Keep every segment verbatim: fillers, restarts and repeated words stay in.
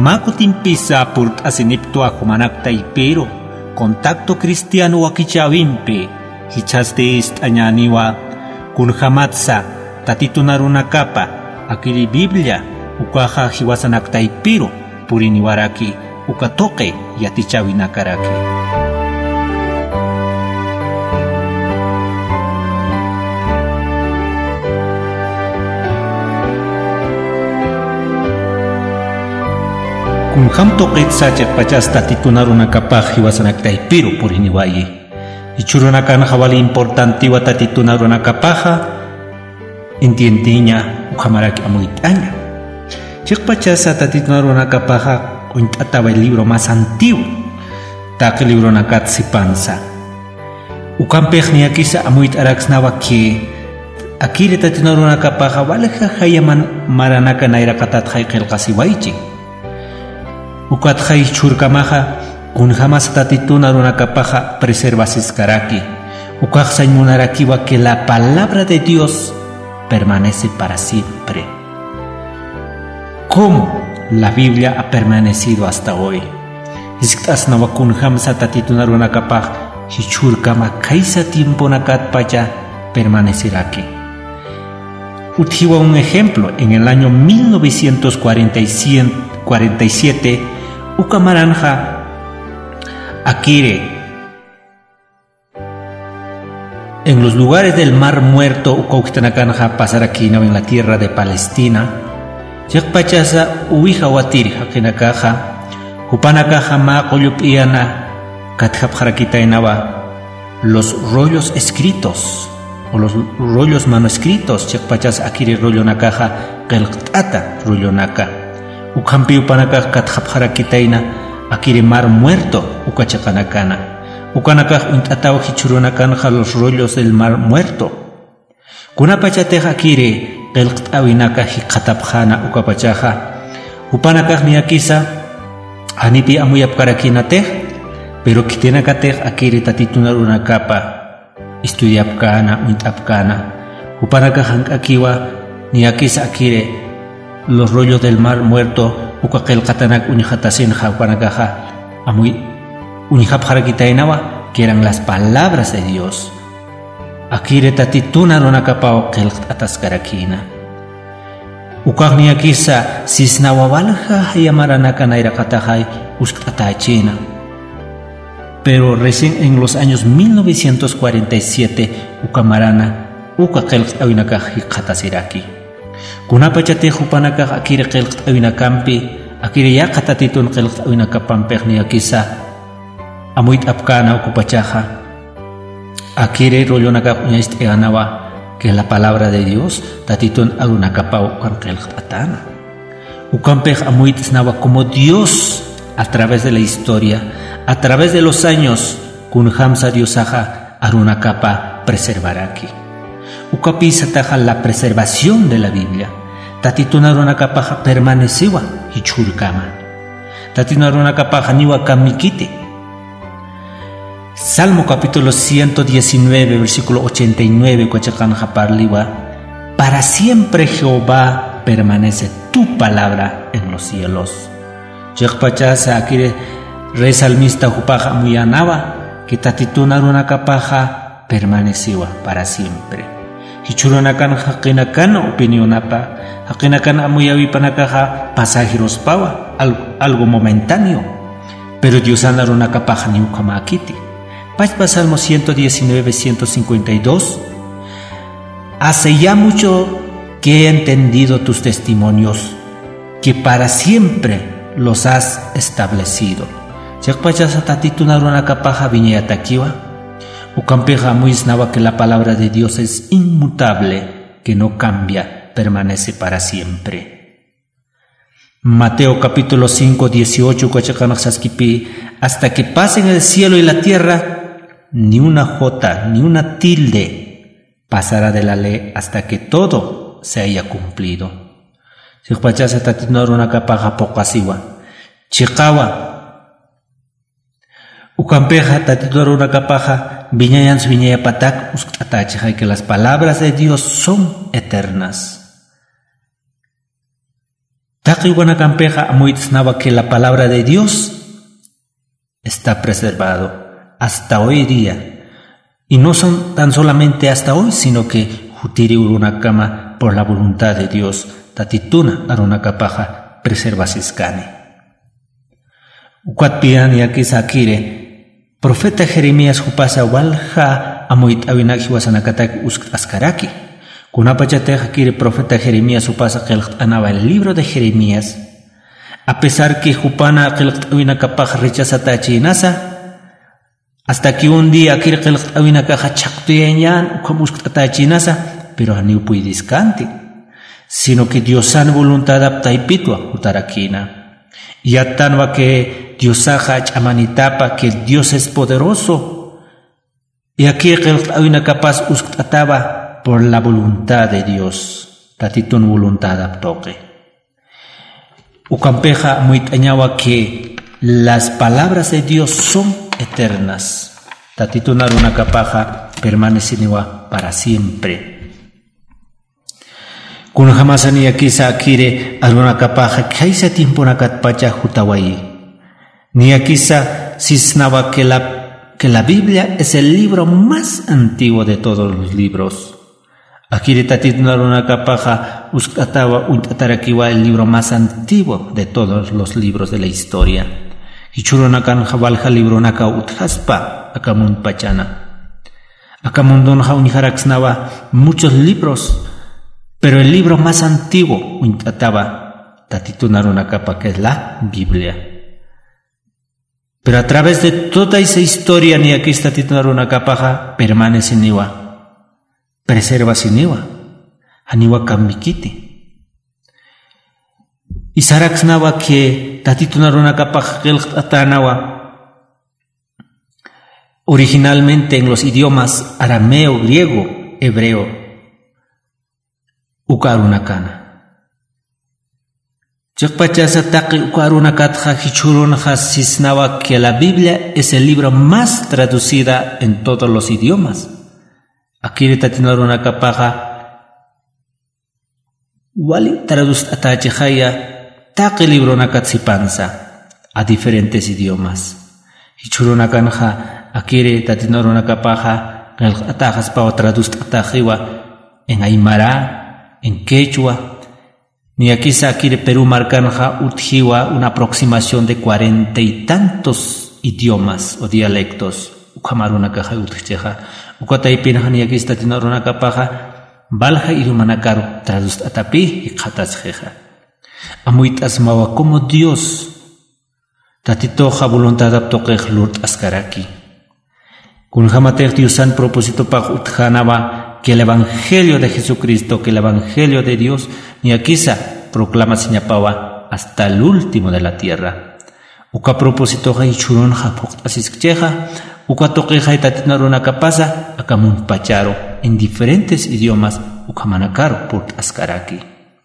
Maco timpisa por asinipto a Jumanacta y pero contacto cristiano wakichawimpe hichaste ist añaniwa kunjamatsa tatitunaruna kapa akiri Biblia ukaja hiwasanakta y pero puriniwaraki ukatoke yatichawinakaraki. Kun hamto qitsachiq pachasta titunaruna kapaq hiwasanakta pero puriniwayi ichurunakan hawali importante wa tatitunaruna kapaja entiendiña ujamaraki amuitaña chiq pachasa tatitunaruna kapaja kuntatawa el libro más antiguo tak libro nakat sipansa ukampej niakisa amuit araxnawa que akire tatitunaruna kapaja walaja hayaman maranaka naira katat hayqil qasiwaychi ukat hay churkamaja kun jamás tatitunaruna kapaja preservasis karaki ukaj saymunarakiwa que la palabra de Dios permanece para siempre. ¿Cómo la Biblia ha permanecido hasta hoy? Istas nawa kun jamás tatitunaruna kapaj hichurkama kaisa tiempo nakat pacha permanecerá aquí. Utiwa un ejemplo en el año mil novecientos cuarenta y siete ukamaranja akire en los lugares del Mar Muerto ukaukitanakanja pasar aquí en la tierra de Palestina yakpachasa uwija watiri hakinakaja upanakaja ma qoyupiana katjapjarakitainawa los rollos escritos o los rollos manuscritos yakpachasa akire rollo nakaja qelqt'ata rollo naka ukampi upanakaj katjapjarakitaina akire Mar Muerto ukachakanakana ukanakaj unt'atawa hichurunakanja los rollos del Mar Muerto kunapachateja akire qelqt'awinaka hiqatapjana ukapachaja upanakaj niakisa anipi amuyapkarakinatej pero kitinakatej akire tatitunaruna kapa estudiapkana unt'apkana upanakaj hank'akiwa niakisa akire los rollos del Mar Muerto ukaqelqatanak unijatasinja upanakaja amuy unijapjarakitainawa que eran las palabras de Dios akire tatitunaruna kapao qelqtatascarakina ukaq niakisa sisnawa walja hayamaranaka nairakatahay usqtatachina pero recién en los años mil novecientos cuarenta y siete ukamarana ukaqelqt'awinaka hiqatasiraki kunapachate upanakaj akire qelqt'awinakampi akire yaqa tatitun qelqt'awinakapampej niakisa amuit apkana ukupachaja akire rollonakaj uñaist'eanawa que la palabra de Dios tatitun arunakapau kan qelqt'atana ukampej amuit isnawa como Dios a través de la historia a través de los años kun hamsa Diosaja arunakapa preservaraki ukapisa la preservación de la Biblia tatitunaruna kapaja permaneciwa hichurkama tatitunaruna kapaja niwa kamikite. Salmo capítulo ciento diecinueve versículo ochenta y nueve kuachakanja parliwa para siempre Jehová permanece tu palabra en los cielos yakpachasa akire rey salmista hupaja muyanawa que tatitunaruna kapaja permaneciwa para siempre hichurunakan haqinakan opinionapa haqinakan amuyawipanakaja pasajeros pawa algo, algo momentáneo pero Dios anarunakapaja ni ukamakiti Pachpa Salmo ciento diecinueve, ciento cincuenta y dos hace ya mucho que he entendido tus testimonios que para siempre los has establecido yakpachasa tatitunarunakapaja viñayatakiwa ukampeja muisnawa que la palabra de Dios es inmutable, que no cambia, permanece para siempre. Mateo capítulo cinco, dieciocho, hasta que pasen el cielo y la tierra, ni una jota, ni una tilde pasará de la ley hasta que todo se haya cumplido. Chikpachasa tatitunarunakapaja pokasiwa, chikawa ukampeja tatitunarunakapaja viñayan su viñaya patak uskatachihay que las palabras de Dios son eternas. Taqi Guanakampeja amuitznaba que la palabra de Dios está preservado hasta hoy día. Y no son tan solamente hasta hoy, sino que Jutiri Urunakama, por la voluntad de Dios, Tatituna Arunakapaja preservasiskane. Ukwatpian yakisakire, profeta Jeremías Jupasa Walja Amuit Awinaki Wasanakatak Usk Askaraki. Kunapachateja kire profeta Jeremías Jupasa Kelcht Anaba el libro de Jeremías. A pesar que Jupana Kelcht Awinakapaj rechazata chinasa, hasta que un día kire Kelcht Awinakaja chaktuyanyan Ukamusk Atachinasa, pero ani upuidiskanti, sino que Dios san voluntad aptaipitwa utarakina. Y atanwa que Dios saja chamanitapa, que Dios es poderoso. Y aquí el capaz usataba por la voluntad de Dios. Tatitun voluntad aptoque. Ukampeja muitañawa que las palabras de Dios son eternas. Tatitun aruna capaja permaneceniwa para siempre. Kun jamasani akisa akire aruna kapaja kaisa tiempo nakatpacha jutawai. Ni akisa sisnaba que la, que la Biblia es el libro más antiguo de todos los libros. Akire tatitun aruna kapaja uskatawa untatarakiwa el libro más antiguo de todos los libros de la historia. Hichuronakan jabalja libro naka uthaspa akamun pachana. Akamundon jaunijaraksnaba muchos libros. Pero el libro más antiguo, Untataba, Tatitunarunakapa, que es la Biblia. Pero a través de toda esa historia, ni aquí Tatitunarunakapaja, permanece niwa, preserva siniwa, aniwa kambikiti. Y saraxnawa que Tatitunarunakapaja, atanawa, originalmente en los idiomas arameo, griego, hebreo, Ukarunakana. Chakpachasa taqi ukarunakatja hichurunja sisnawa que la Biblia es el libro más traducida en todos los idiomas. Aquí tatinarunakapaja wali traduz atachihaya taqi libro nakatsipansa a diferentes idiomas. Hichurunakanja akire tatinarunakapaja atajas pa traduz atajiwa en aymara, en quechua, ni aquí Sakire Perú marcanja utjiwa una aproximación de cuarenta y tantos idiomas o dialectos. Ukamaruna caja utjeja, ukataipinja ni aquí statinaruna capaja, balja irumanakaru traduz atapi y katasjeja. Amuitas mawa como Dios, tatitoja voluntad aptoquej lurt askaraki. Kunjamater Diusan propósito pa utjanaba, que el Evangelio de Jesucristo, que el Evangelio de Dios, ni aquisa proclama siñapawa hasta el último de la tierra. Uka propósito hay churun japok asiskcheja, uka toqueja y tatinaruna capasa, akamun pacharo, en diferentes idiomas, ukamanakaro por askaraki.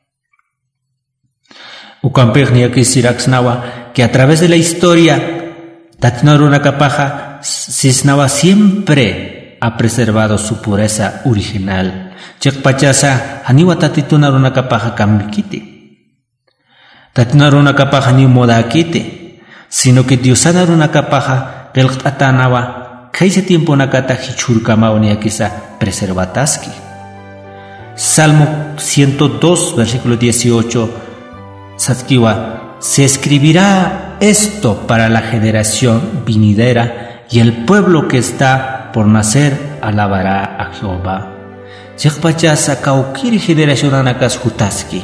Ukampej ni aquí siraxnawa, que a través de la historia, tatinaruna capaja, sisnava siempre ha preservado su pureza original. Chekpachasa aniwa tatitunaruna kapaja kambikiti. Tatinaruna kapaja ni modakiti, sino que diosanaruna kapaja kelqatanawa kaise tiempo nakata hichurkamao ni akisa preservataski. Salmo ciento dos, versículo dieciocho, Satkiwa, se escribirá esto para la generación venidera y el pueblo que está por nacer alabará a Jehová. Chekpachasa kaukiri generación anakas hutaski.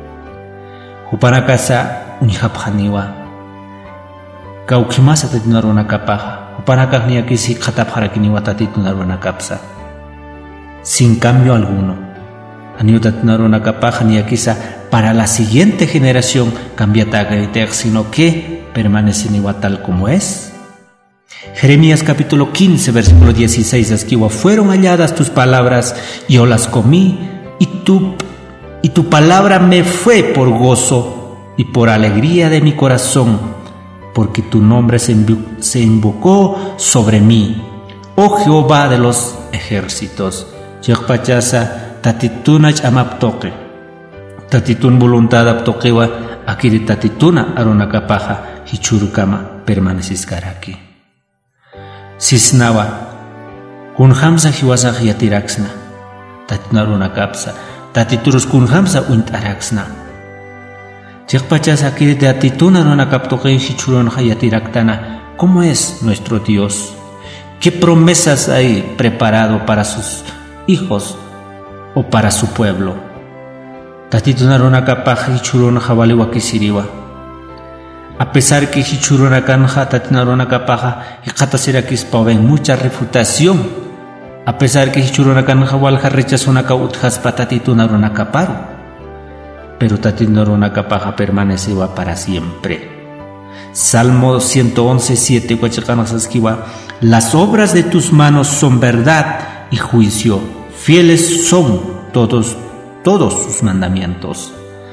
Hupanakasa unihapjaniwa. Kaukimasa tatinaruna kapaja. Hupanakak ni akisi katapjarakiniwa tatitunaruna kapsa. Sin cambio alguno. Aniu tatinaruna kapaja ni akisa para la siguiente generación cambiata sino que permaneceniwa tal como es. Jeremías capítulo quince, versículo dieciséis, escribo, fueron halladas tus palabras, y yo las comí, y tu, y tu palabra me fue por gozo y por alegría de mi corazón, porque tu nombre se, invo- se invocó sobre mí, oh Jehová de los ejércitos. Yekpachasa tatituna chamaptoque, tatitun voluntad aptoquewa, akiri tatituna arunakapaja hichurukama permaneciskaraki. Sisnawa kunhamsa hiwasaq yatiraksna tatituna arunakapsa tatiturus kunhamsa unt'araksna. Chikpachas akiri tatituna arunakaptoqi hichurunqa yatiraktana. ¿Cómo es nuestro Dios? ¿Qué promesas hay preparado para sus hijos o para su pueblo? Tatituna runakapaja hichuruna jabaliwa kisiriwa. A pesar que hichuruna kanja tatituna runakapaja hiqatasiraquispa ven mucha refutación. A pesar que hichuruna kanja walja rechazunaka uthaspa tatituna runakaparu. Pero tatituna runakapaja permanecewa para siempre. Salmo ciento once, siete, las obras de tus manos son verdad y juicio, fieles son todos, todos sus mandamientos.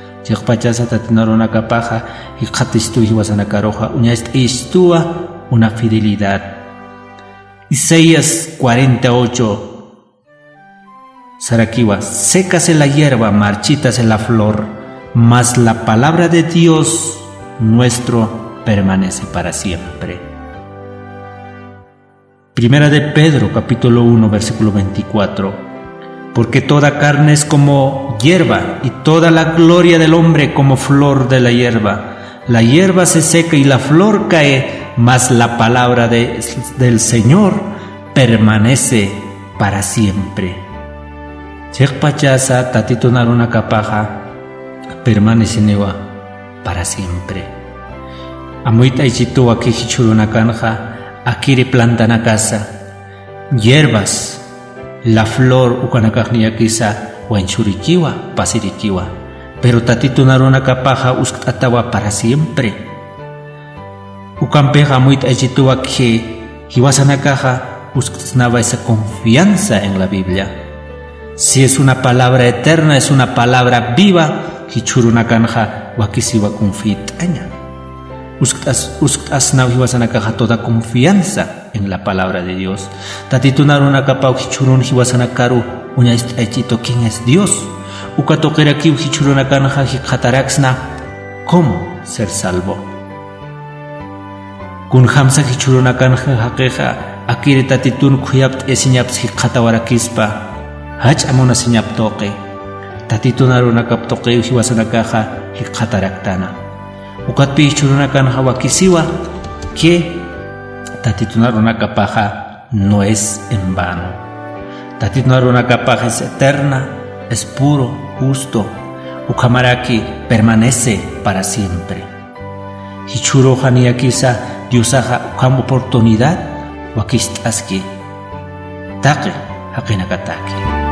Una fidelidad. Isaías cuarenta y ocho. Sarakiwa, sécase la hierba, marchítase la flor, mas la palabra de Dios nuestro permanece para siempre. Primera de Pedro, capítulo uno, versículo veinticuatro. Porque toda carne es como hierba, y toda la gloria del hombre como flor de la hierba. La hierba se seca y la flor cae, mas la palabra de, del Señor permanece para siempre. Chekpachasa tatitunaruna kapaja permanece newa para siempre. Amuita ichitu aquí hichuruna kanja, akiri plantana casa, hierbas, la flor ukanakajnia kisa, huanchurikiwa, pasirikiwa, pero tatitunaruna kapaja uskatawa para siempre. Ukampeja amuita ichitu aquí, hiwasanakaja, uskatnava esa confianza en la Biblia. Si es una palabra eterna, es una palabra viva, hichuruna kanja, wakisiwa confitaña. Uskas uskas nahiwasanakaja toda confianza en la palabra de Dios. Tatitunaruna kapau hichurun hiwasanakaru uñaistaichito quién es Dios. Ukatoquerakiu hichurunakanja hikhataraksna cómo ser salvo. Kunhamsa hichurunakanja hakeja akiri tatitun kuyapt esiñaps hikhatawarakispa hach amona siñaptoque. Tatitunaruna kaptoque hiwasanakaja hikhataраktana. Ukatpi hichurunakanja hawakisiwa que tatitunarunakapaja no es en vano. Tatitunarunakapaja es eterna, es puro, justo. Ukamaraki permanece para siempre. Hichuro haniakisa Diosaja ukam oportunidad wakistaski. Taqe hakinakataki.